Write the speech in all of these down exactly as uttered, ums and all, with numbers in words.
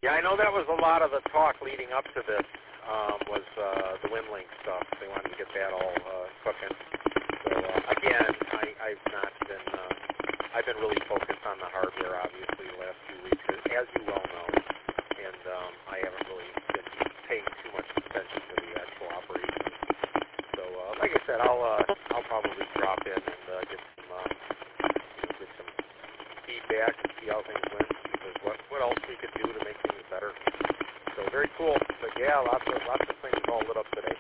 Yeah, I know that was a lot of the talk leading up to this um, was uh, the WinLink stuff. They wanted to get that all uh, cooking. So uh, again, I, I've not been. Uh, I've been really focused on the hardware, obviously, the last few weeks, as you well know, and um, I haven't really been paying too much attention to the actual operation. So, uh, like I said, I'll uh, I'll probably drop in and uh, get some uh, you know, get some feedback and see how things went. Because what what else we could do to make things better. So very cool. But yeah, lots of lots of things all lit up today.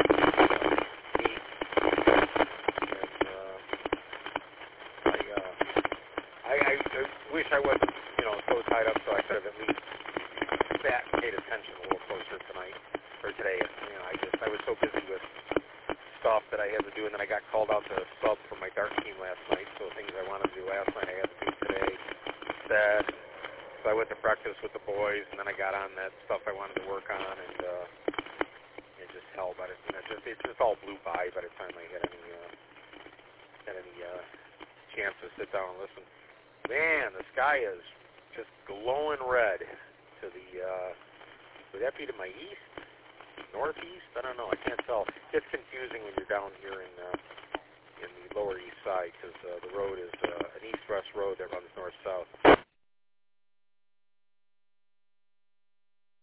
I, I, I wish I wasn't, you know, so tied up so I could have at least sat and paid attention a little closer tonight, or today. You know, I just, I was so busy with stuff that I had to do, and then I got called out to sub for my dart team last night, so things I wanted to do last night I had to do today instead. So I went to practice with the boys, and then I got on that stuff I wanted to work on, and uh, it just hell, but it, you know, just, it just all blew by by the time I had any, uh, had any uh, chance to sit down and listen. Man, the sky is just glowing red to the, uh, would that be to my east? Northeast? I don't know. I can't tell. It's confusing when you're down here in uh, in the lower east side because uh, the road is uh, an east-west road that runs north-south.